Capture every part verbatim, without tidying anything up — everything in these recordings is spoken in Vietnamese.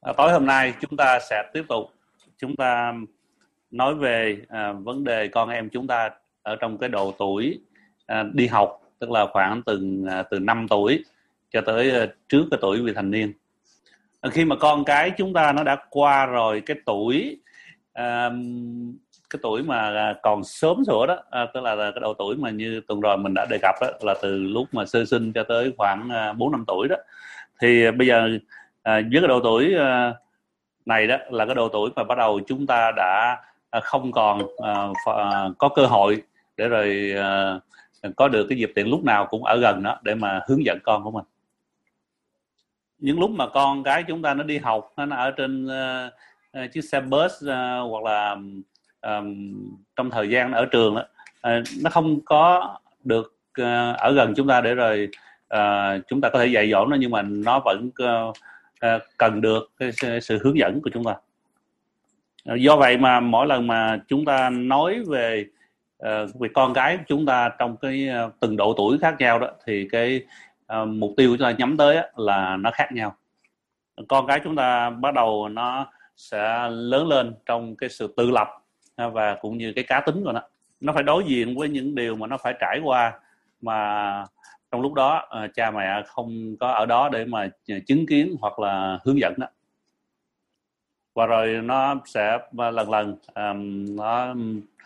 À, tối hôm nay chúng ta sẽ tiếp tục chúng ta nói về à, vấn đề con em chúng ta ở trong cái độ tuổi à, đi học, tức là khoảng từ à, từ năm tuổi cho tới à, trước cái tuổi vị thành niên. À, khi mà con cái chúng ta nó đã qua rồi cái tuổi à, cái tuổi mà còn sớm sủa đó, à, tức là, là cái độ tuổi mà như tuần rồi mình đã đề cập đó, là từ lúc mà sơ sinh cho tới khoảng à, bốn năm tuổi đó, thì bây giờ à, với cái độ tuổi à, này đó là cái độ tuổi mà bắt đầu chúng ta đã không còn uh, có cơ hội để rồi uh, có được cái dịp tiện lúc nào cũng ở gần đó để mà hướng dẫn con của mình. Những lúc mà con cái chúng ta nó đi học, nó ở trên uh, chiếc xe bus uh, hoặc là um, trong thời gian nó ở trường đó, uh, nó không có được uh, ở gần chúng ta để rồi uh, chúng ta có thể dạy dỗ nó, nhưng mà nó vẫn uh, uh, cần được cái sự hướng dẫn của chúng ta. Do vậy mà mỗi lần mà chúng ta nói về uh, về con cái của chúng ta trong cái uh, từng độ tuổi khác nhau đó, thì cái uh, mục tiêu của chúng ta nhắm tới á, là nó khác nhau. Con cái chúng ta bắt đầu nó sẽ lớn lên trong cái sự tự lập và cũng như cái cá tính của nó. Nó phải đối diện với những điều mà nó phải trải qua, mà trong lúc đó uh, cha mẹ không có ở đó để mà chứng kiến hoặc là hướng dẫn đó. Và rồi nó sẽ lần lần um, nó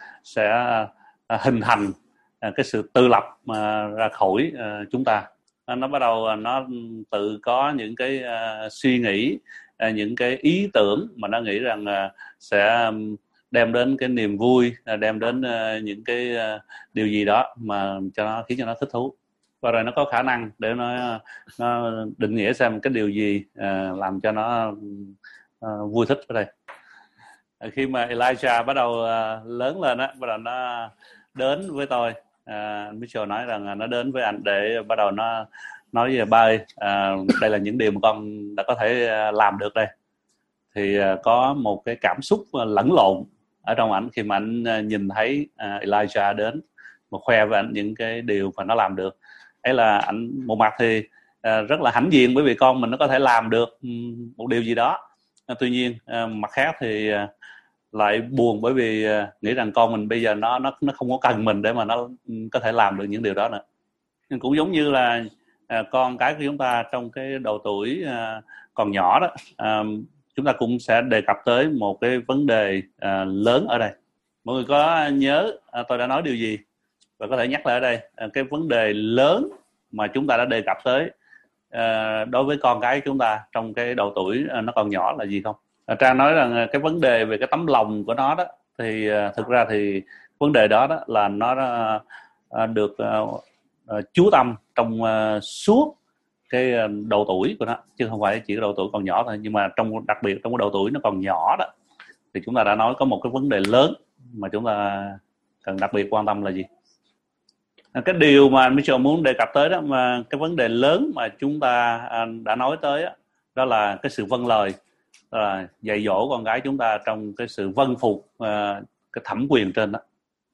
sẽ uh, hình thành uh, cái sự tự lập uh, ra khỏi uh, chúng ta. Uh, nó bắt đầu uh, nó tự có những cái uh, suy nghĩ, uh, những cái ý tưởng mà nó nghĩ rằng uh, sẽ um, đem đến cái niềm vui, uh, đem đến uh, những cái uh, điều gì đó mà cho nó khiến cho nó thích thú. Và rồi nó có khả năng để nó, nó định nghĩa xem cái điều gì uh, làm cho nó Uh, vui thích ở đây. Uh, khi mà Elijah bắt đầu uh, lớn lên á, bắt đầu nó đến với tôi, uh, Mitchell nói rằng nó đến với anh để bắt đầu nó nói về ba ơi, uh, đây là những điều mà con đã có thể uh, làm được đây. Thì uh, có một cái cảm xúc uh, lẫn lộn ở trong ảnh khi mà anh uh, nhìn thấy uh, Elijah đến mà khoe với anh những cái điều mà nó làm được. Ấy là anh một mặt thì uh, rất là hãnh diện bởi vì con mình nó có thể làm được um, một điều gì đó. À, tuy nhiên à, mặt khác thì à, lại buồn bởi vì à, nghĩ rằng con mình bây giờ nó nó nó không có cần mình để mà nó có thể làm được những điều đó nữa. Nhưng cũng giống như là à, con cái của chúng ta trong cái độ tuổi à, còn nhỏ đó, à, chúng ta cũng sẽ đề cập tới một cái vấn đề à, lớn ở đây. Mọi người có nhớ à, tôi đã nói điều gì và có thể nhắc lại ở đây à, cái vấn đề lớn mà chúng ta đã đề cập tới Uh, đối với con cái chúng ta trong cái độ tuổi uh, nó còn nhỏ là gì không? Uh, Trang nói rằng uh, cái vấn đề về cái tấm lòng của nó đó, thì uh, thực ra thì vấn đề đó, đó là nó uh, được uh, uh, chú tâm trong uh, suốt cái uh, độ tuổi của nó, chứ không phải chỉ cái độ tuổi còn nhỏ thôi. Nhưng mà trong đặc biệt trong cái độ tuổi nó còn nhỏ đó, thì chúng ta đã nói có một cái vấn đề lớn mà chúng ta cần đặc biệt quan tâm là gì? Cái điều mà Mitchell muốn đề cập tới đó, mà cái vấn đề lớn mà chúng ta đã nói tới đó, đó là cái sự vâng lời, là dạy dỗ con gái chúng ta trong cái sự vâng phục cái thẩm quyền trên đó.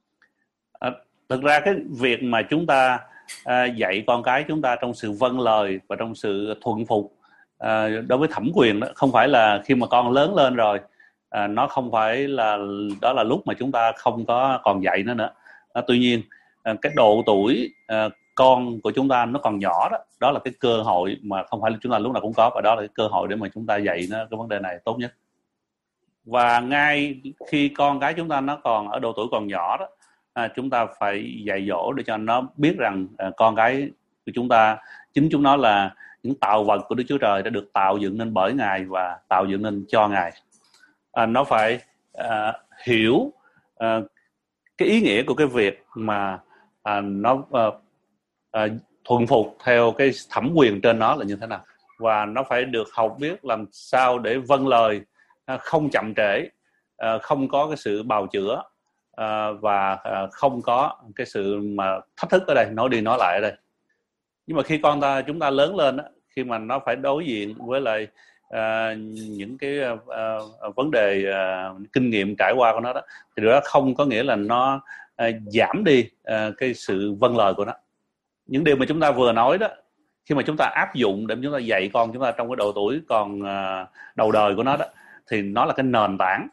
Thực ra cái việc mà chúng ta dạy con cái chúng ta trong sự vâng lời và trong sự thuận phục đối với thẩm quyền đó, không phải là khi mà con lớn lên rồi, nó không phải là đó là lúc mà chúng ta không có còn dạy nó nữa. Tuy nhiên cái độ tuổi uh, con của chúng ta nó còn nhỏ đó, đó là cái cơ hội mà không phải chúng ta lúc nào cũng có, và đó là cái cơ hội để mà chúng ta dạy nó cái vấn đề này tốt nhất. Và ngay khi con cái chúng ta nó còn ở độ tuổi còn nhỏ đó, uh, chúng ta phải dạy dỗ để cho nó biết rằng uh, con cái của chúng ta chính chúng nó là những tạo vật của Đức Chúa Trời, đã được tạo dựng nên bởi Ngài và tạo dựng nên cho Ngài. Uh, nó phải uh, hiểu uh, cái ý nghĩa của cái việc mà À, nó à, à, thuận phục theo cái thẩm quyền trên nó là như thế nào, và nó phải được học biết làm sao để vâng lời, à, không chậm trễ, à, không có cái sự bào chữa, à, và à, không có cái sự mà thách thức ở đây, nói đi nói lại ở đây. Nhưng mà khi con ta chúng ta lớn lên á, khi mà nó phải đối diện với lại à, những cái à, vấn đề à, kinh nghiệm trải qua của nó đó, thì đó không có nghĩa là nó À, giảm đi à, cái sự vâng lời của nó. Những điều mà chúng ta vừa nói đó khi mà chúng ta áp dụng để chúng ta dạy con chúng ta trong cái độ tuổi còn uh, đầu đời của nó đó, thì nó là cái nền tảng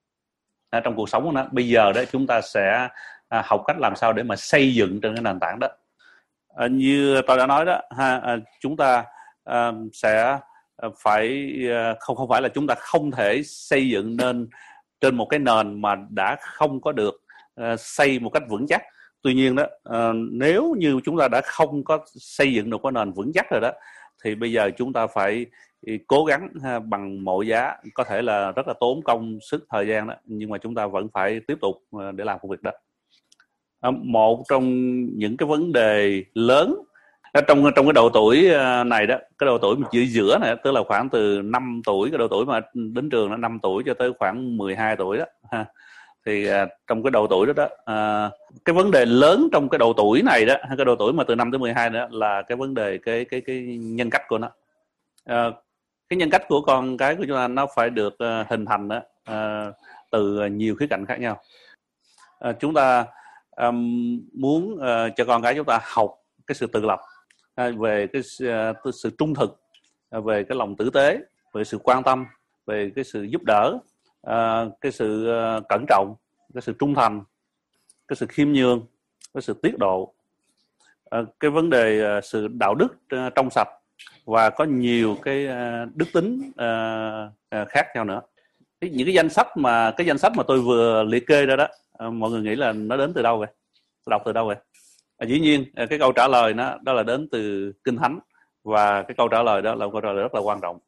uh, trong cuộc sống của nó. Bây giờ đó chúng ta sẽ uh, học cách làm sao để mà xây dựng trên cái nền tảng đó. Uh, như tôi đã nói đó ha, uh, chúng ta uh, sẽ phải uh, không không phải là chúng ta không thể xây dựng nên trên một cái nền mà đã không có được uh, xây một cách vững chắc. Tuy nhiên đó, uh, nếu như chúng ta đã không có xây dựng được cái nền vững chắc rồi đó, thì bây giờ chúng ta phải cố gắng ha, bằng mọi giá, có thể là rất là tốn công sức thời gian đó, nhưng mà chúng ta vẫn phải tiếp tục uh, để làm công việc đó. Uh, một trong những cái vấn đề lớn trong trong cái độ tuổi này đó, cái độ tuổi giữa giữa này, tức là khoảng từ năm tuổi, cái độ tuổi mà đến trường nó năm tuổi cho tới khoảng mười hai tuổi đó ha. Thì uh, trong cái độ tuổi đó đó uh, cái vấn đề lớn trong cái độ tuổi này đó, cái độ tuổi mà từ năm tới mười hai đó là cái vấn đề cái cái cái nhân cách của nó. Uh, cái nhân cách của con cái của chúng ta nó phải được uh, hình thành đó uh, từ nhiều khía cạnh khác nhau. Uh, chúng ta um, muốn uh, cho con cái chúng ta học cái sự tự lập, uh, về cái uh, sự trung thực, uh, về cái lòng tử tế, về sự quan tâm, về cái sự giúp đỡ, uh, cái sự uh, cẩn trọng, cái sự trung thành, cái sự khiêm nhường, cái sự tiết độ, uh, cái vấn đề uh, sự đạo đức uh, trong sạch, và có nhiều cái uh, đức tính uh, uh, khác nhau nữa. Những cái danh sách mà cái danh sách mà tôi vừa liệt kê ra đó, uh, mọi người nghĩ là nó đến từ đâu vậy? Đọc từ đâu vậy? À, dĩ nhiên uh, cái câu trả lời nó đó là đến từ Kinh Thánh, và cái câu trả lời đó là một câu trả lời rất là quan trọng.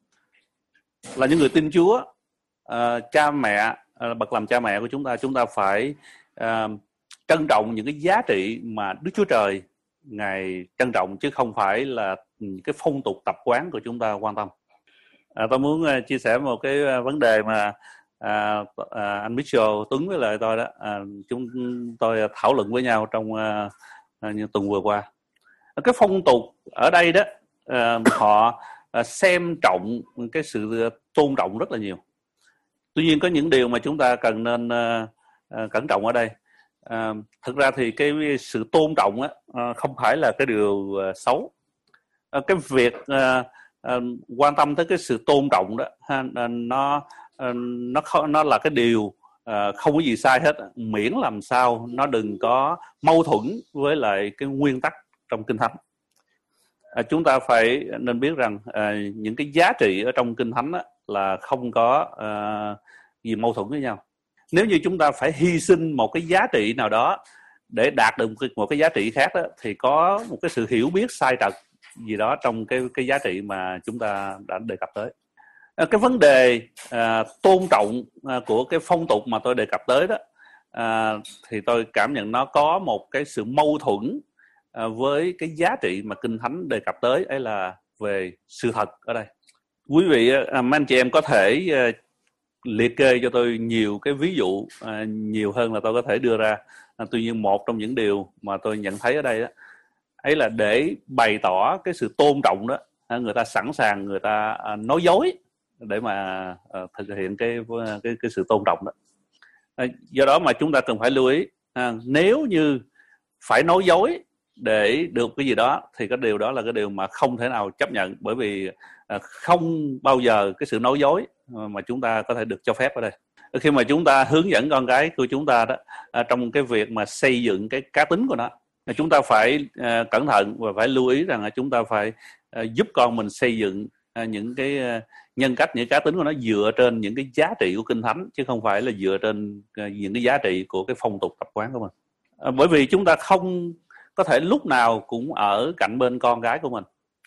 Là những người tin Chúa, uh, cha mẹ, uh, bậc làm cha mẹ của chúng ta, chúng ta phải uh, trân trọng những cái giá trị mà Đức Chúa Trời Ngài trân trọng, chứ không phải là cái phong tục tập quán của chúng ta quan tâm. À, tôi muốn uh, chia sẻ một cái uh, vấn đề mà uh, uh, anh Mitchell Tuấn với lại tôi đó, uh, chúng tôi thảo luận với nhau trong uh, uh, tuần vừa qua. Cái phong tục ở đây đó, uh, họ uh, xem trọng cái sự tôn trọng rất là nhiều. Tuy nhiên có những điều mà chúng ta cần nên uh, uh, cẩn trọng ở đây. À, thực ra thì cái sự tôn trọng á, à, không phải là cái điều à, xấu. À, cái việc à, à, quan tâm tới cái sự tôn trọng đó ha, nó à, nó nó là cái điều à, không có gì sai hết, miễn làm sao nó đừng có mâu thuẫn với lại cái nguyên tắc trong Kinh Thánh. À, chúng ta phải nên biết rằng à, những cái giá trị ở trong Kinh Thánh á, là không có à, gì mâu thuẫn với nhau. Nếu như chúng ta phải hy sinh một cái giá trị nào đó để đạt được một cái giá trị khác đó, thì có một cái sự hiểu biết sai trật gì đó trong cái cái giá trị mà chúng ta đã đề cập tới. Cái vấn đề à, tôn trọng à, của cái phong tục mà tôi đề cập tới đó, à, thì tôi cảm nhận nó có một cái sự mâu thuẫn à, với cái giá trị mà Kinh Thánh đề cập tới, ấy là về sự thật ở đây. Quý vị, à, mấy anh chị em có thể à, liệt kê cho tôi nhiều cái ví dụ à, nhiều hơn là tôi có thể đưa ra. À, tuy nhiên một trong những điều mà tôi nhận thấy ở đây đó, ấy là để bày tỏ cái sự tôn trọng đó, à, người ta sẵn sàng người ta à, nói dối để mà à, thực hiện cái, cái cái sự tôn trọng đó. À, do đó mà chúng ta cần phải lưu ý, à, nếu như phải nói dối để được cái gì đó thì cái điều đó là cái điều mà không thể nào chấp nhận, bởi vì à, không bao giờ cái sự nói dối mà chúng ta có thể được cho phép ở đây. Khi mà chúng ta hướng dẫn con cái của chúng ta đó à, trong cái việc mà xây dựng cái cá tính của nó, chúng ta phải à, cẩn thận và phải lưu ý rằng là chúng ta phải à, giúp con mình xây dựng à, những cái à, nhân cách, những cá tính của nó dựa trên những cái giá trị của Kinh Thánh, chứ không phải là dựa trên à, những cái giá trị của cái phong tục tập quán của mình. À, bởi vì chúng ta không có thể lúc nào cũng ở cạnh bên con cái của mình,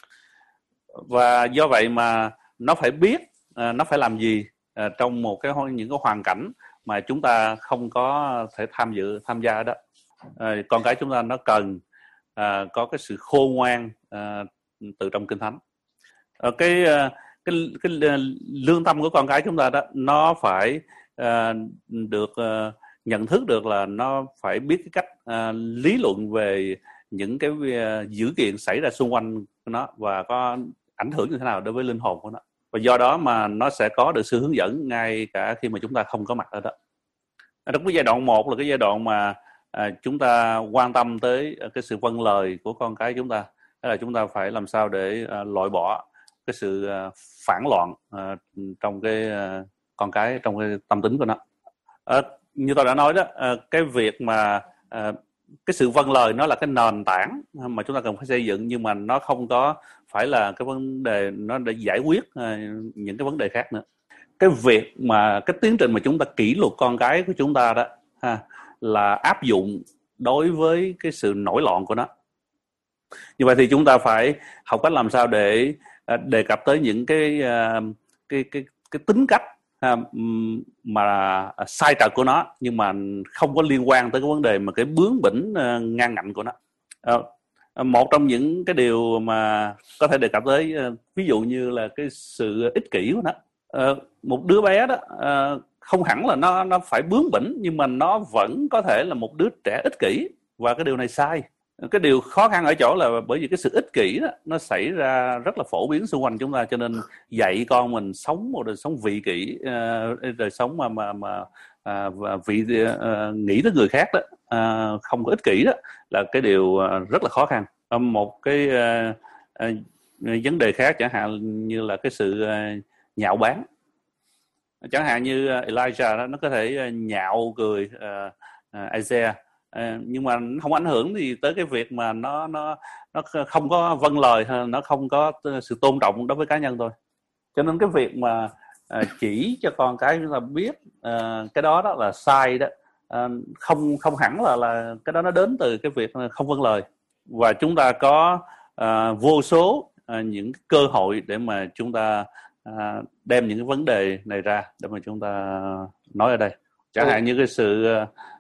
và do vậy mà nó phải biết à, nó phải làm gì à, trong một cái những cái hoàn cảnh mà chúng ta không có thể tham dự tham gia đó. À, con cái chúng ta nó cần à, có cái sự khôn ngoan à, từ trong Kinh Thánh. À, cái, cái cái lương tâm của con cái chúng ta đó, nó phải à, được à, nhận thức được là nó phải biết cái cách à, lý luận về những cái à, dữ kiện xảy ra xung quanh nó và có ảnh hưởng như thế nào đối với linh hồn của nó, và do đó mà nó sẽ có được sự hướng dẫn ngay cả khi mà chúng ta không có mặt ở đó. Ở trong cái giai đoạn một là cái giai đoạn mà à, chúng ta quan tâm tới cái sự vâng lời của con cái chúng ta, Đó là chúng ta phải làm sao để uh, loại bỏ cái sự uh, phản loạn uh, trong cái uh, con cái, trong cái tâm tính của nó. Uh, như tôi đã nói đó, uh, cái việc mà uh, cái sự vâng lời nó là cái nền tảng mà chúng ta cần phải xây dựng, nhưng mà nó không có phải là cái vấn đề nó để giải quyết uh, những cái vấn đề khác nữa. Cái việc mà cái tiến trình mà chúng ta kỷ luật con cái của chúng ta đó ha, là áp dụng đối với cái sự nổi loạn của nó. Như vậy thì chúng ta phải học cách làm sao để uh, đề cập tới những cái uh, cái cái cái tính cách uh, mà uh, sai trật của nó, nhưng mà không có liên quan tới cái vấn đề mà cái bướng bỉnh uh, ngang ngạnh của nó. Uh, một trong những cái điều mà có thể đề cập tới, uh, ví dụ như là cái sự ích kỷ của nó. Uh, một đứa bé đó uh, không hẳn là nó nó phải bướng bỉnh, nhưng mà nó vẫn có thể là một đứa trẻ ích kỷ, và cái điều này sai. Cái điều khó khăn ở chỗ là bởi vì cái sự ích kỷ đó nó xảy ra rất là phổ biến xung quanh chúng ta, cho nên dạy con mình sống một đời sống vị kỷ, uh, đời sống mà mà mà uh, vị uh, nghĩ tới người khác đó, uh, không có ích kỷ đó, là cái điều uh, rất là khó khăn. Uh, một cái uh, uh, vấn đề khác chẳng hạn như là cái sự uh, nhạo báng. Chẳng hạn như Elijah đó, nó có thể nhạo cười uh, uh, Isaiah, uh, nhưng mà nó không ảnh hưởng gì tới cái việc mà nó nó nó không có vâng lời, nó không có sự tôn trọng đối với cá nhân thôi. Cho nên cái việc mà uh, chỉ cho con cái chúng ta biết uh, cái đó đó là sai đó, uh, không không hẳn là là cái đó nó đến từ cái việc không vâng lời. Và chúng ta có uh, vô số uh, những cơ hội để mà chúng ta À, đem những cái vấn đề này ra để mà chúng ta nói ở đây. Chẳng hạn như cái sự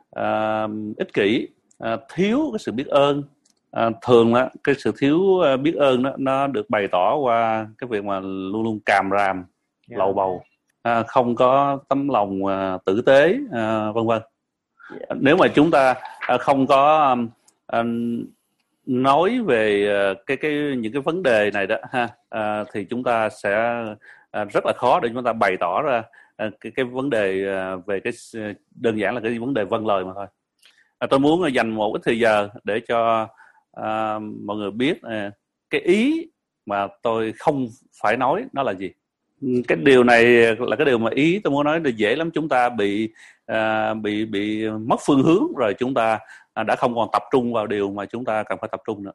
uh, ích kỷ, uh, thiếu cái sự biết ơn. Uh, thường đó, cái sự thiếu uh, biết ơn đó, nó được bày tỏ qua cái việc mà luôn luôn càm ràm, yeah. lầu bầu, uh, không có tấm lòng uh, tử tế, uh, vân vân. Yeah. Nếu mà chúng ta uh, không có um, um, nói về uh, cái cái những cái vấn đề này đó ha, uh, thì chúng ta sẽ uh, rất là khó để chúng ta bày tỏ ra uh, cái cái vấn đề uh, về cái uh, đơn giản là cái vấn đề vâng lời mà thôi. Uh, tôi muốn uh, dành một ít thời giờ để cho uh, mọi người biết uh, cái ý mà tôi không phải nói nó là gì. Cái điều này là cái điều mà ý tôi muốn nói là dễ lắm, chúng ta bị uh, bị bị mất phương hướng rồi, chúng ta uh, đã không còn tập trung vào điều mà chúng ta cần phải tập trung nữa.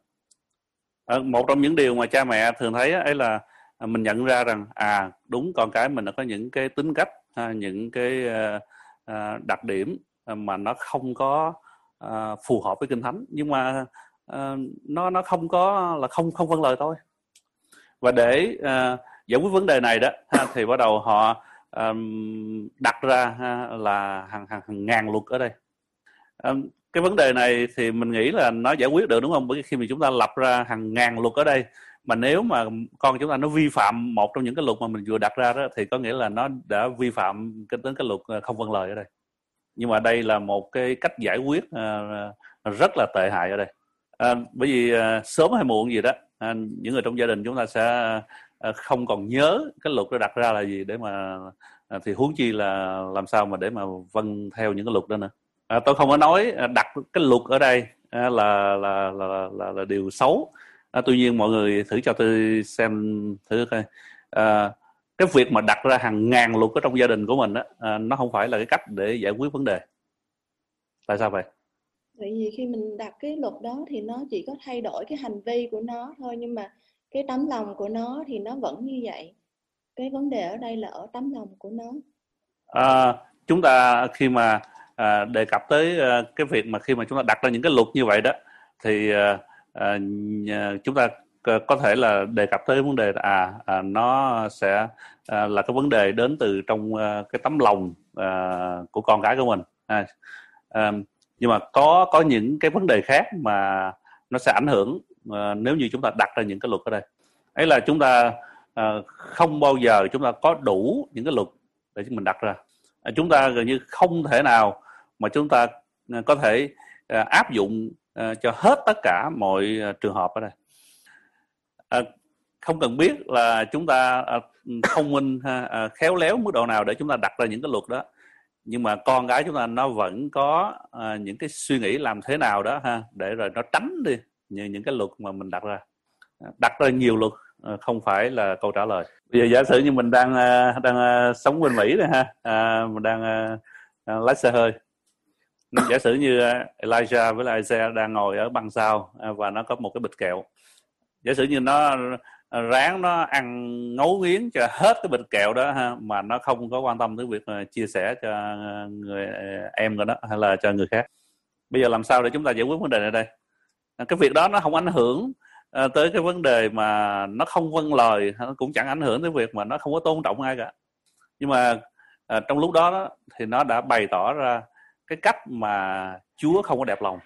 Uh, một trong những điều mà cha mẹ thường thấy ấy là uh, mình nhận ra rằng à đúng, con cái mình nó có những cái tính cách, uh, những cái uh, uh, đặc điểm uh, mà nó không có uh, phù hợp với Kinh Thánh, nhưng mà uh, nó nó không có là không không vâng lời thôi. Và để uh, giải quyết vấn đề này đó ha, thì bắt đầu họ um, đặt ra ha, là hàng, hàng hàng ngàn luật ở đây. Um, cái vấn đề này thì mình nghĩ là nó giải quyết được, đúng không? Bởi vì khi mà chúng ta lập ra hàng ngàn luật ở đây, mà nếu mà con chúng ta nó vi phạm một trong những cái luật mà mình vừa đặt ra đó, thì có nghĩa là nó đã vi phạm cái đến cái luật không vâng lời ở đây. Nhưng mà đây là một cái cách giải quyết uh, rất là tệ hại ở đây. Uh, bởi vì uh, sớm hay muộn gì đó, uh, những người trong gia đình chúng ta sẽ uh, không còn nhớ cái luật đó đặt ra là gì, để mà uh, thì huống chi là làm sao mà để mà vâng theo những cái luật đó nữa. Uh, tôi không có nói uh, đặt cái luật ở đây uh, là, là, là, là, là, là điều xấu. Uh, tuy nhiên mọi người thử cho tôi xem thử coi. Uh, cái việc mà đặt ra hàng ngàn luật ở trong gia đình của mình đó, uh, nó không phải là cái cách để giải quyết vấn đề. Tại sao vậy? Tại vì khi mình đặt cái luật đó thì nó chỉ có thay đổi cái hành vi của nó thôi, nhưng mà cái tấm lòng của nó thì nó vẫn như vậy. Cái vấn đề ở đây là ở tấm lòng của nó. À, chúng ta khi mà à, đề cập tới à, cái việc mà khi mà chúng ta đặt ra những cái luật như vậy đó, thì à, à, chúng ta có thể là đề cập tới vấn đề à, à nó sẽ à, là cái vấn đề đến từ trong à, cái tấm lòng à, của con cái của mình. À, à, nhưng mà có có những cái vấn đề khác mà nó sẽ ảnh hưởng à, nếu như chúng ta đặt ra những cái luật ở đây. Ấy là chúng ta à, không bao giờ chúng ta có đủ những cái luật để mình đặt ra. À, chúng ta gần như không thể nào mà chúng ta à, có thể à, áp dụng à, cho hết tất cả mọi à, trường hợp ở đây. À, không cần biết là chúng ta à, thông minh à, khéo léo mức độ nào để chúng ta đặt ra những cái luật đó, nhưng mà con gái chúng ta nó vẫn có à, những cái suy nghĩ làm thế nào đó ha, để rồi nó tránh đi những, những cái luật mà mình đặt ra. đặt ra nhiều luật không phải là câu trả lời. Bây giờ giả sử như mình đang đang sống bên Mỹ này ha, à, mình đang à, lái xe hơi. Giả sử như Elijah với lại Isaiah đang ngồi ở băng sau và nó có một cái bịch kẹo. Giả sử như nó ráng nó ăn ngấu nghiến cho hết cái bịch kẹo đó ha, mà nó không có quan tâm tới việc chia sẻ cho người em của nó hay là cho người khác. Bây giờ làm sao để chúng ta giải quyết vấn đề này đây? Cái việc đó nó không ảnh hưởng tới cái vấn đề mà nó không vâng lời, nó cũng chẳng ảnh hưởng tới việc mà nó không có tôn trọng ai cả. Nhưng mà à, trong lúc đó, đó thì nó đã bày tỏ ra cái cách mà Chúa không có đẹp lòng.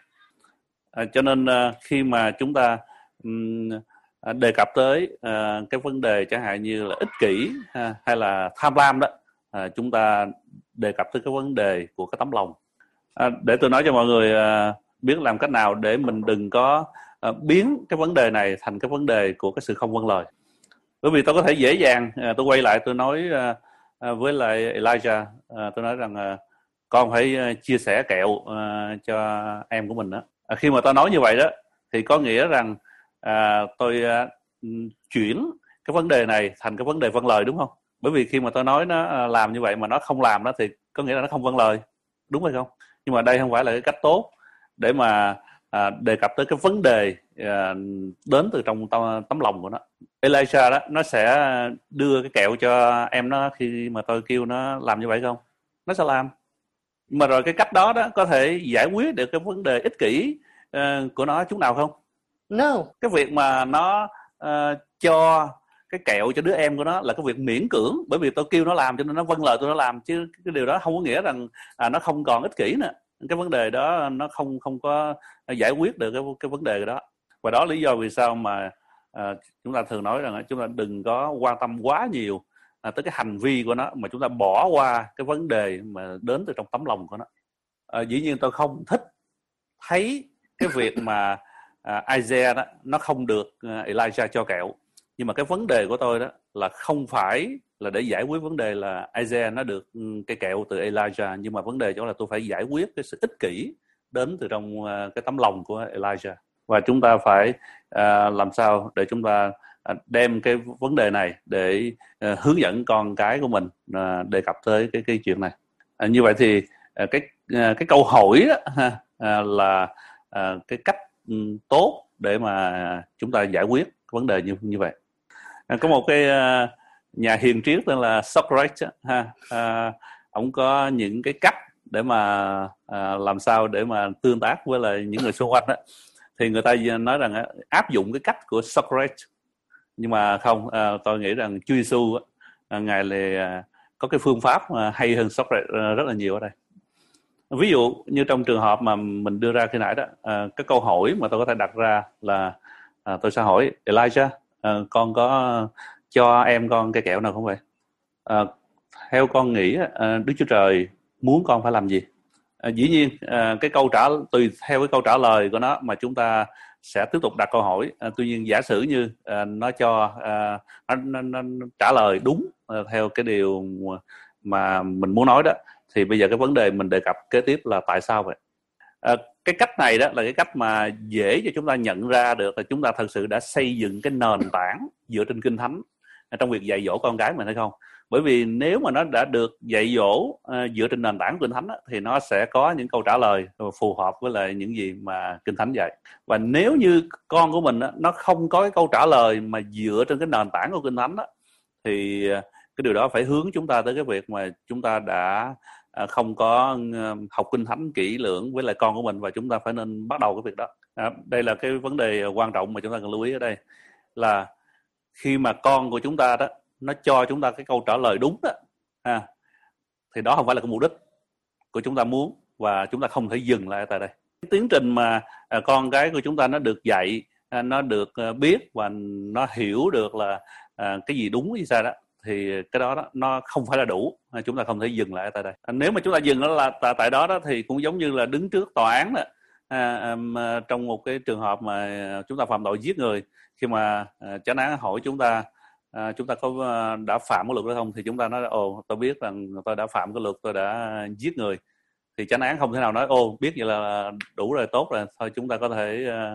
À, cho nên à, khi mà chúng ta um, đề cập tới à, cái vấn đề chẳng hạn như là ích kỷ ha, hay là tham lam đó, à, chúng ta đề cập tới cái vấn đề của cái tấm lòng. À, để tôi nói cho mọi người à, biết làm cách nào để mình đừng có à, biến cái vấn đề này thành cái vấn đề của cái sự không vâng lời. Bởi vì tôi có thể dễ dàng à, tôi quay lại tôi nói à, à, với lại Elijah, à, tôi nói rằng à, con phải à, chia sẻ kẹo à, cho em của mình đó. À, khi mà tôi nói như vậy đó thì có nghĩa rằng à, tôi à, chuyển cái vấn đề này thành cái vấn đề vâng lời, đúng không? Bởi vì khi mà tôi nói nó à, làm như vậy mà nó không làm đó thì có nghĩa là nó không vâng lời, đúng hay không? Nhưng mà đây không phải là cái cách tốt để mà à, đề cập tới cái vấn đề à, đến từ trong tâm, tấm lòng của nó. Elijah đó nó sẽ đưa cái kẹo cho em nó khi mà tôi kêu nó làm như vậy không? Nó sẽ làm. Mà rồi cái cách đó đó có thể giải quyết được cái vấn đề ích kỷ uh, của nó chút nào không? No. Cái việc mà nó uh, cho cái kẹo cho đứa em của nó là cái việc miễn cưỡng, bởi vì tôi kêu nó làm cho nên nó vâng lời tôi nó làm, chứ cái điều đó không có nghĩa rằng à, nó không còn ích kỷ nữa. Cái vấn đề đó nó không không có giải quyết được cái cái vấn đề đó. Và đó là lý do vì sao mà à, chúng ta thường nói rằng chúng ta đừng có quan tâm quá nhiều à, tới cái hành vi của nó, mà chúng ta bỏ qua cái vấn đề mà đến từ trong tấm lòng của nó. À, dĩ nhiên tôi không thích thấy cái việc mà à, Isaiah đó nó không được à, Elijah cho kẹo. Nhưng mà cái vấn đề của tôi đó là không phải là để giải quyết vấn đề là Isaiah nó được cái kẹo từ Elijah, nhưng mà vấn đề chỗ là tôi phải giải quyết cái sự ích kỷ đến từ trong cái tấm lòng của Elijah. Và chúng ta phải à, làm sao để chúng ta à, đem cái vấn đề này để à, hướng dẫn con cái của mình à, đề cập tới cái cái chuyện này. À, như vậy thì à, cái à, cái câu hỏi đó, ha, à, là à, cái cách um, tốt để mà chúng ta giải quyết vấn đề như như vậy. À, có một cái uh, nhà hiền triết tên là Socrates ha, uh, ông có những cái cách để mà uh, làm sao để mà tương tác với lại những người xung quanh đó. Thì người ta nói rằng uh, áp dụng cái cách của Socrates, nhưng mà không, uh, tôi nghĩ rằng Chúa Giêsu uh, ngài là uh, có cái phương pháp uh, hay hơn Socrates uh, rất là nhiều ở đây. Ví dụ như trong trường hợp mà mình đưa ra khi nãy đó, uh, cái câu hỏi mà tôi có thể đặt ra là uh, tôi sẽ hỏi Elijah, uh, con có cho em con cái kẹo nào không vậy? Uh, theo con nghĩ uh, Đức Chúa Trời muốn con phải làm gì? Uh, dĩ nhiên uh, cái câu trả tùy theo cái câu trả lời của nó mà chúng ta sẽ tiếp tục đặt câu hỏi. Uh, tuy nhiên giả sử như uh, nó cho uh, nó, nó, nó, nó trả lời đúng uh, theo cái điều mà mình muốn nói đó, thì bây giờ cái vấn đề mình đề cập kế tiếp là tại sao vậy? À, cái cách này đó là cái cách mà dễ cho chúng ta nhận ra được là chúng ta thật sự đã xây dựng cái nền tảng dựa trên Kinh Thánh trong việc dạy dỗ con cái mình hay không. Bởi vì nếu mà nó đã được dạy dỗ uh, dựa trên nền tảng Kinh Thánh đó, thì nó sẽ có những câu trả lời phù hợp với lại những gì mà Kinh Thánh dạy. Và nếu như con của mình đó, nó không có cái câu trả lời mà dựa trên cái nền tảng của Kinh Thánh đó, thì cái điều đó phải hướng chúng ta tới cái việc mà chúng ta đã À, không có uh, học Kinh Thánh kỹ lưỡng với lại con của mình, và chúng ta phải nên bắt đầu cái việc đó. À, đây là cái vấn đề quan trọng mà chúng ta cần lưu ý ở đây, là khi mà con của chúng ta đó nó cho chúng ta cái câu trả lời đúng đó, à, thì đó không phải là cái mục đích của chúng ta muốn, và chúng ta không thể dừng lại tại đây. Cái tiến trình mà à, con cái của chúng ta nó được dạy, à, nó được à, biết và nó hiểu được là à, cái gì đúng cái gì sai đó, thì cái đó, đó nó không phải là đủ, chúng ta không thể dừng lại tại đây. Nếu mà chúng ta dừng đó là tại, tại đó đó thì cũng giống như là đứng trước tòa án đó, à, à, trong một cái trường hợp mà chúng ta phạm tội giết người, khi mà à, chánh án hỏi chúng ta à, chúng ta có đã phạm cái luật đó không, thì chúng ta nói ồ tôi biết rằng tôi đã phạm cái luật, tôi đã giết người, thì chánh án không thể nào nói ô biết vậy là đủ rồi, tốt rồi, thôi chúng ta có thể uh,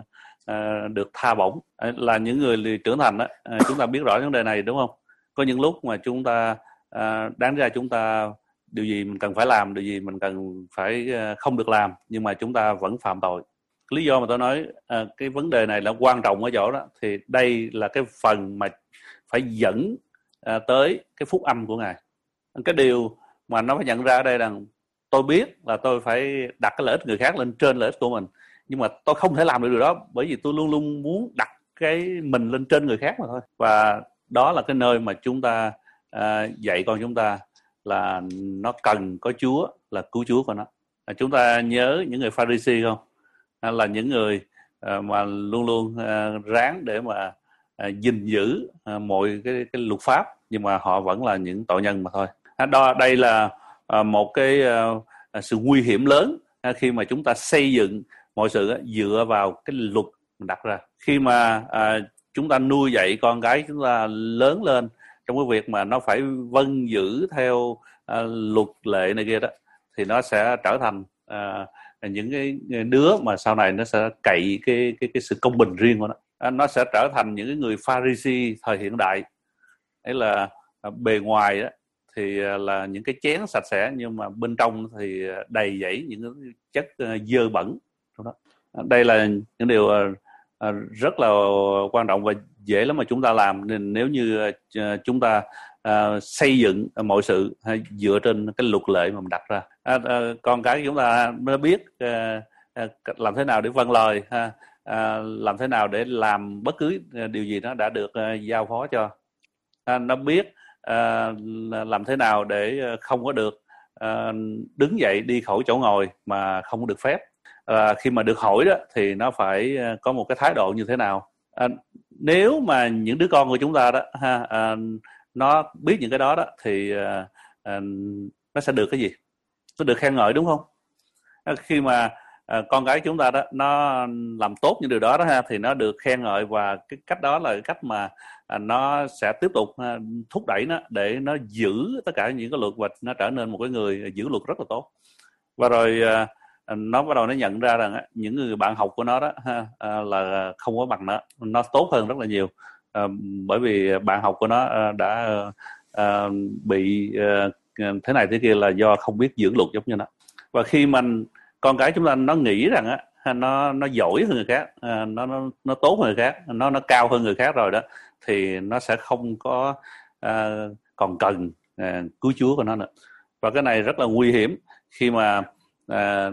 à, được tha bổng. À, là những người trưởng thành đó, à, chúng ta biết rõ vấn đề này đúng không? Có những lúc mà chúng ta à, đáng ra chúng ta điều gì mình cần phải làm, điều gì mình cần phải à, không được làm, nhưng mà chúng ta vẫn phạm tội. Lý do mà tôi nói à, cái vấn đề này là quan trọng ở chỗ đó, thì đây là cái phần mà phải dẫn à, tới cái phúc âm của Ngài. Cái điều mà nó phải nhận ra ở đây là tôi biết là tôi phải đặt cái lợi ích người khác lên trên lợi ích của mình, nhưng mà tôi không thể làm được điều đó, bởi vì tôi luôn luôn muốn đặt cái mình lên trên người khác mà thôi. Và đó là cái nơi mà chúng ta à, dạy con chúng ta là nó cần có Chúa là cứu Chúa của nó. À, chúng ta nhớ những người Pharisee không? À, là những người à, mà luôn luôn à, ráng để mà à, gìn giữ à, mọi cái, cái luật pháp, nhưng mà họ vẫn là những tội nhân mà thôi. À, đó, đây là à, một cái à, sự nguy hiểm lớn à, khi mà chúng ta xây dựng mọi sự à, dựa vào cái luật đặt ra. Khi mà à, chúng ta nuôi dạy con cái chúng ta lớn lên trong cái việc mà nó phải vâng giữ theo à, luật lệ này kia đó, thì nó sẽ trở thành à, những cái đứa mà sau này nó sẽ cậy cái cái cái sự công bình riêng của nó. À, nó sẽ trở thành những cái người Pharisee thời hiện đại. Đấy là à, bề ngoài đó thì là những cái chén sạch sẽ, nhưng mà bên trong thì đầy dẫy những cái chất uh, dơ bẩn trong đó. Đây là những điều uh, rất là quan trọng và dễ lắm mà chúng ta làm. Nên nếu như uh, chúng ta uh, xây dựng mọi sự uh, dựa trên cái luật lệ mà mình đặt ra, uh, uh, con cái chúng ta mới biết uh, uh, làm thế nào để vâng lời, uh, uh, làm thế nào để làm bất cứ điều gì nó đã được uh, giao phó cho. Uh, nó biết À, làm thế nào để không có được à, đứng dậy đi khỏi chỗ ngồi mà không có được phép. À, khi mà được hỏi đó thì nó phải có một cái thái độ như thế nào. À, nếu mà những đứa con của chúng ta đó ha, à, nó biết những cái đó đó thì à, à, nó sẽ được cái gì? Nó được khen ngợi đúng không? À, khi mà à, con cái chúng ta đó nó làm tốt những điều đó đó ha, thì nó được khen ngợi, và cái cách đó là cái cách mà à, nó sẽ tiếp tục à, thúc đẩy nó để nó giữ tất cả những cái luật và nó trở nên một cái người giữ luật rất là tốt. Và rồi à, nó bắt đầu nó nhận ra rằng á, những người bạn học của nó đó ha, à, là không có bằng nó, nó tốt hơn rất là nhiều, à, bởi vì bạn học của nó à, đã à, bị à, thế này thế kia là do không biết giữ luật giống như nó. Và khi mình con cái chúng ta nó nghĩ rằng á nó nó giỏi hơn người khác, à, nó nó nó tốt hơn người khác, nó nó cao hơn người khác rồi đó, thì nó sẽ không có à, còn cần à, cứu Chúa của nó nữa. Và cái này rất là nguy hiểm khi mà à,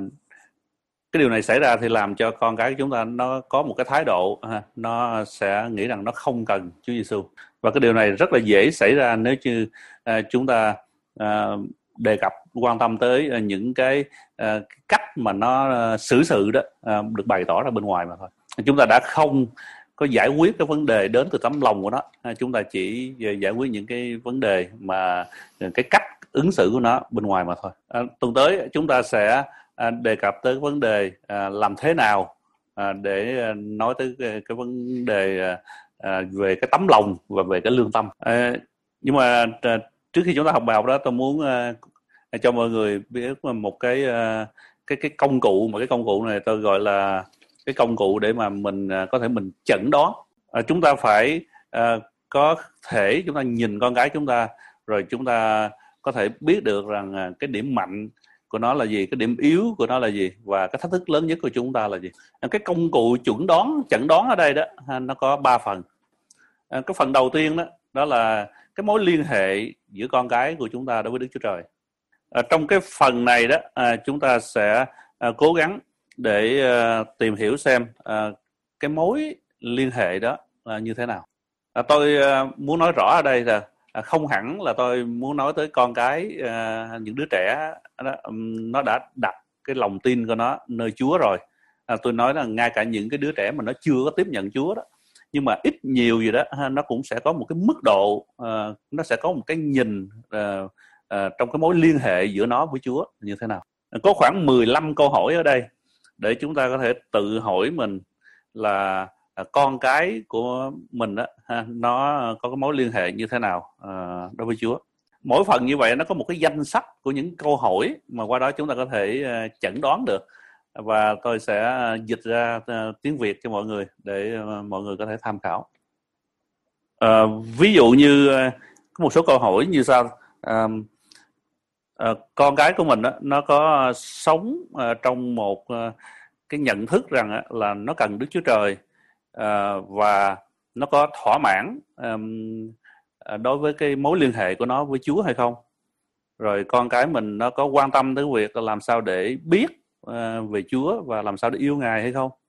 cái điều này xảy ra thì làm cho con cái của chúng ta nó có một cái thái độ à, nó sẽ nghĩ rằng nó không cần Chúa Giêsu. Và cái điều này rất là dễ xảy ra nếu như à, chúng ta à, đề cập quan tâm tới những cái uh, cách mà nó uh, xử sự đó uh, được bày tỏ ra bên ngoài mà thôi. Chúng ta đã không có giải quyết cái vấn đề đến từ tấm lòng của nó, uh, chúng ta chỉ giải quyết những cái vấn đề mà uh, cái cách ứng xử của nó bên ngoài mà thôi. Uh, tuần tới chúng ta sẽ uh, đề cập tới cái vấn đề uh, làm thế nào uh, để uh, nói tới cái, cái vấn đề uh, uh, về cái tấm lòng và về cái lương tâm. Uh, nhưng mà uh, trước khi chúng ta học bài học đó, tôi muốn uh, cho mọi người biết một cái uh, cái cái công cụ, mà cái công cụ này tôi gọi là cái công cụ để mà mình uh, có thể mình chẩn đoán. Uh, chúng ta phải uh, có thể chúng ta nhìn con cái chúng ta, rồi chúng ta có thể biết được rằng uh, cái điểm mạnh của nó là gì, cái điểm yếu của nó là gì, và cái thách thức lớn nhất của chúng ta là gì. Uh, cái công cụ chuẩn đoán, chẩn đoán ở đây đó uh, nó có ba phần. Uh, cái phần đầu tiên đó đó là cái mối liên hệ giữa con cái của chúng ta đối với Đức Chúa Trời. À, trong cái phần này đó à, chúng ta sẽ à, cố gắng để à, tìm hiểu xem à, cái mối liên hệ đó là như thế nào. À, tôi à, muốn nói rõ ở đây là à, không hẳn là tôi muốn nói tới con cái, à, những đứa trẻ đó, nó đã đặt cái lòng tin của nó nơi Chúa rồi. À, tôi nói là ngay cả những cái đứa trẻ mà nó chưa có tiếp nhận Chúa đó, nhưng mà ít nhiều gì đó nó cũng sẽ có một cái mức độ, uh, nó sẽ có một cái nhìn uh, uh, trong cái mối liên hệ giữa nó với Chúa như thế nào. Có khoảng mười lăm câu hỏi ở đây để chúng ta có thể tự hỏi mình là uh, con cái của mình đó, ha, nó có cái mối liên hệ như thế nào uh, đối với Chúa. Mỗi phần như vậy nó có một cái danh sách của những câu hỏi mà qua đó chúng ta có thể uh, chẩn đoán được và tôi sẽ dịch ra uh, tiếng Việt cho mọi người để uh, mọi người có thể tham khảo. Uh, ví dụ như uh, có một số câu hỏi như sau. Uh, uh, con cái của mình uh, nó có uh, sống uh, trong một uh, cái nhận thức rằng uh, là nó cần Đức Chúa Trời uh, và nó có thỏa mãn um, đối với cái mối liên hệ của nó với Chúa hay không? Rồi con cái mình nó có quan tâm tới việc làm sao để biết uh, về Chúa và làm sao để yêu Ngài hay không?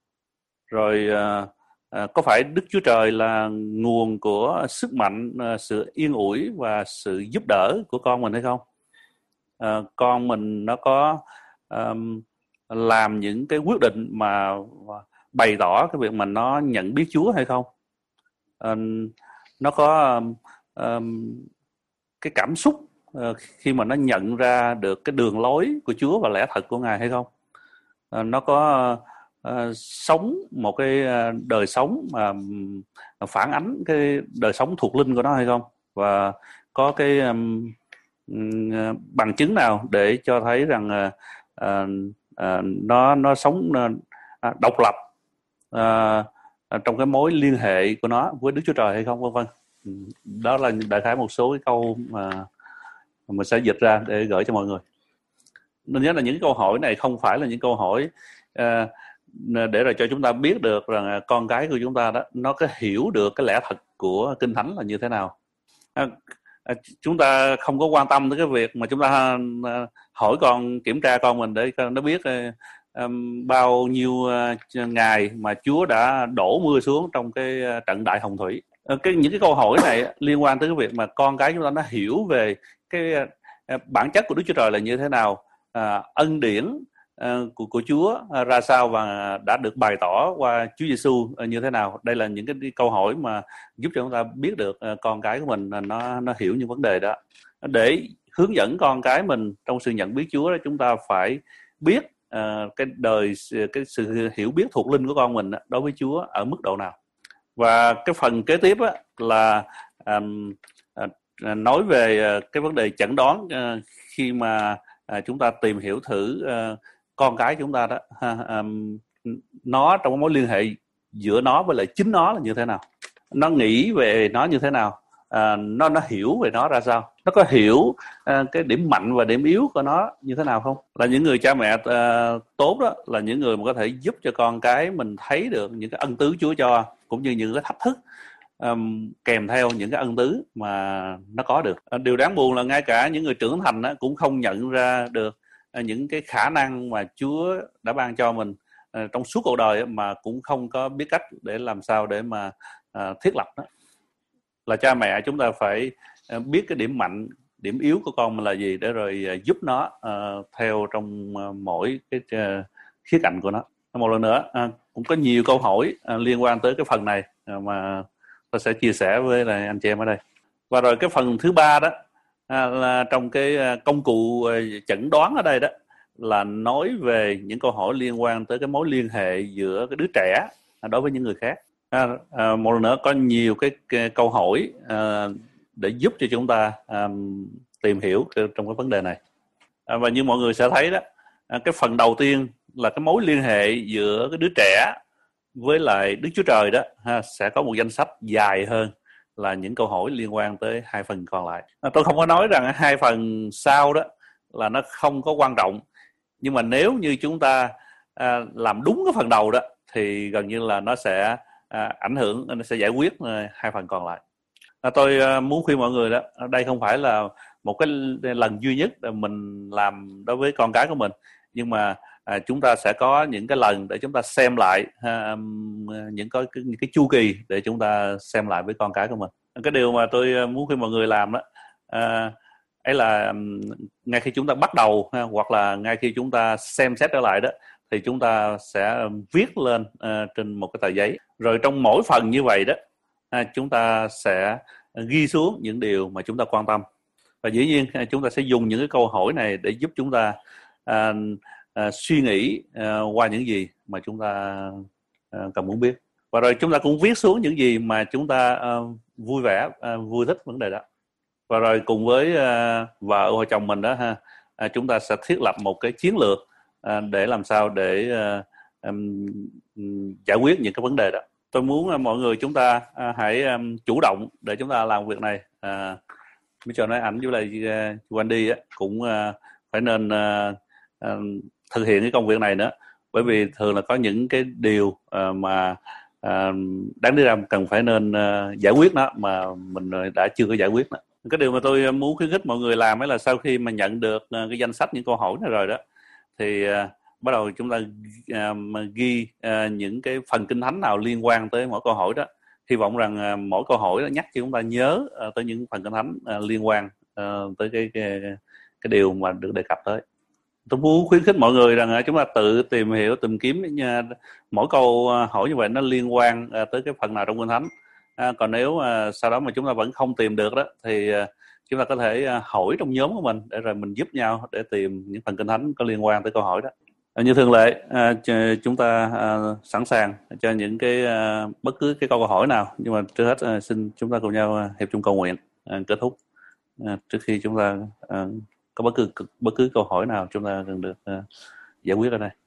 Rồi uh, uh, có phải Đức Chúa Trời là nguồn của sức mạnh, uh, sự yên ủi và sự giúp đỡ của con mình hay không? Uh, con mình nó có um, làm những cái quyết định mà bày tỏ cái việc mà nó nhận biết Chúa hay không? Uh, nó có um, um, cái cảm xúc uh, khi mà nó nhận ra được cái đường lối của Chúa và lẽ thật của Ngài hay không? Uh, nó có uh, sống một cái đời sống mà uh, phản ánh cái đời sống thuộc linh của nó hay không? Và có cái um, um, bằng chứng nào để cho thấy rằng uh, uh, uh, nó nó sống uh, độc lập uh, trong cái mối liên hệ của nó với Đức Chúa Trời hay không, vân vân. Đó là đại khái một số cái câu mà mình sẽ dịch ra để gửi cho mọi người. Nên nhớ là những câu hỏi này không phải là những câu hỏi uh, để rồi cho chúng ta biết được rằng con cái của chúng ta đó nó có hiểu được cái lẽ thật của Kinh Thánh là như thế nào. Uh, uh, chúng ta không có quan tâm tới cái việc mà chúng ta uh, hỏi con, kiểm tra con mình để nó biết uh, um, bao nhiêu uh, ngày mà Chúa đã đổ mưa xuống trong cái uh, trận đại hồng thủy. Cái, những cái câu hỏi này liên quan tới cái việc mà con cái chúng ta nó hiểu về cái uh, bản chất của Đức Chúa Trời là như thế nào, uh, ân điển uh, của, của Chúa uh, ra sao và đã được bày tỏ qua Chúa Giêsu uh, như thế nào. Đây là những cái câu hỏi mà giúp cho chúng ta biết được uh, con cái của mình uh, nó nó hiểu những vấn đề đó. Để hướng dẫn con cái mình trong sự nhận biết Chúa đó, chúng ta phải biết uh, cái đời cái sự hiểu biết thuộc linh của con mình uh, đối với Chúa ở mức độ nào. Và cái phần kế tiếp á, là um, uh, nói về uh, cái vấn đề chẩn đoán uh, khi mà uh, chúng ta tìm hiểu thử uh, con cái chúng ta đó, uh, um, nó trong mối liên hệ giữa nó với lại chính nó là như thế nào, nó nghĩ về nó như thế nào, uh, nó nó hiểu về nó ra sao, nó có hiểu uh, cái điểm mạnh và điểm yếu của nó như thế nào không. Là những người cha mẹ uh, tốt đó là những người mà có thể giúp cho con cái mình thấy được những cái ân tứ Chúa cho, cũng như những cái thách thức um, kèm theo những cái ân tứ mà nó có được. Uh, điều đáng buồn là ngay cả những người trưởng thành uh, cũng không nhận ra được uh, những cái khả năng mà Chúa đã ban cho mình uh, trong suốt cuộc đời uh, mà cũng không có biết cách để làm sao để mà uh, thiết lập đó. Là cha mẹ chúng ta phải uh, biết cái điểm mạnh, điểm yếu của con mình là gì để rồi uh, giúp nó uh, theo trong uh, mỗi cái uh, khía cạnh của nó. Một lần nữa uh, cũng có nhiều câu hỏi uh, liên quan tới cái phần này uh, mà tôi sẽ chia sẻ với lại anh chị em ở đây. Và rồi cái phần thứ ba đó uh, là trong cái uh, công cụ uh, chẩn đoán ở đây đó là nói về những câu hỏi liên quan tới cái mối liên hệ giữa cái đứa trẻ uh, đối với những người khác. À, à, một lần nữa có nhiều cái, cái câu hỏi à, để giúp cho chúng ta à, tìm hiểu trong cái vấn đề này. À, và như mọi người sẽ thấy đó, à, cái phần đầu tiên là cái mối liên hệ giữa cái đứa trẻ với lại Đức Chúa Trời đó ha, sẽ có một danh sách dài hơn là những câu hỏi liên quan tới hai phần còn lại. À, tôi không có nói rằng hai phần sau đó là nó không có quan trọng, nhưng mà nếu như chúng ta à, làm đúng cái phần đầu đó thì gần như là nó sẽ À, ảnh hưởng, nó sẽ giải quyết uh, hai phần còn lại. À, tôi uh, muốn khuyên mọi người đó, đây không phải là một cái lần duy nhất mình làm đối với con cái của mình, nhưng mà uh, chúng ta sẽ có những cái lần để chúng ta xem lại uh, những cái, những cái chu kỳ để chúng ta xem lại với con cái của mình. Cái điều mà tôi muốn khuyên mọi người làm đó uh, ấy là um, ngay khi chúng ta bắt đầu uh, hoặc là ngay khi chúng ta xem xét trở lại đó, thì chúng ta sẽ viết lên uh, trên một cái tờ giấy. Rồi trong mỗi phần như vậy đó, uh, chúng ta sẽ ghi xuống những điều mà chúng ta quan tâm. Và dĩ nhiên uh, chúng ta sẽ dùng những cái câu hỏi này để giúp chúng ta uh, uh, suy nghĩ uh, qua những gì mà chúng ta uh, cần muốn biết. Và rồi chúng ta cũng viết xuống những gì mà chúng ta uh, vui vẻ, uh, vui thích vấn đề đó. Và rồi cùng với uh, vợ hoặc chồng mình đó ha, uh, chúng ta sẽ thiết lập một cái chiến lược à, để làm sao để à, um, giải quyết những cái vấn đề đó. Tôi muốn uh, mọi người chúng ta uh, hãy um, chủ động để chúng ta làm việc này. À, mới cho nói ảnh với lại uh, Wendy á, cũng uh, phải nên uh, uh, thực hiện cái công việc này nữa, bởi vì thường là có những cái điều uh, mà uh, đáng lý ra cần phải nên uh, giải quyết nó mà mình đã chưa có giải quyết nó. Cái điều mà tôi muốn khuyến khích mọi người làm ấy là sau khi mà nhận được uh, cái danh sách những câu hỏi này rồi đó, thì uh, bắt đầu chúng ta uh, ghi uh, những cái phần kinh thánh nào liên quan tới mỗi câu hỏi đó. Hy vọng rằng uh, mỗi câu hỏi đó nhắc cho chúng ta nhớ uh, tới những phần kinh thánh uh, liên quan uh, tới cái, cái cái điều mà được đề cập tới. Tôi muốn khuyến khích mọi người rằng uh, chúng ta tự tìm hiểu, tìm kiếm uh, mỗi câu uh, hỏi như vậy nó liên quan uh, tới cái phần nào trong kinh thánh. Uh, còn nếu uh, sau đó mà chúng ta vẫn không tìm được đó, thì uh, chúng ta có thể uh, hỏi trong nhóm của mình để rồi mình giúp nhau để tìm những phần kinh thánh có liên quan tới câu hỏi đó. Như thường lệ, à, chúng ta à, sẵn sàng cho những cái à, bất cứ cái câu hỏi nào, nhưng mà trước hết à, xin chúng ta cùng nhau hiệp chung cầu nguyện à, kết thúc à, trước khi chúng ta à, có bất cứ bất cứ câu hỏi nào chúng ta cần được à, giải quyết ở đây.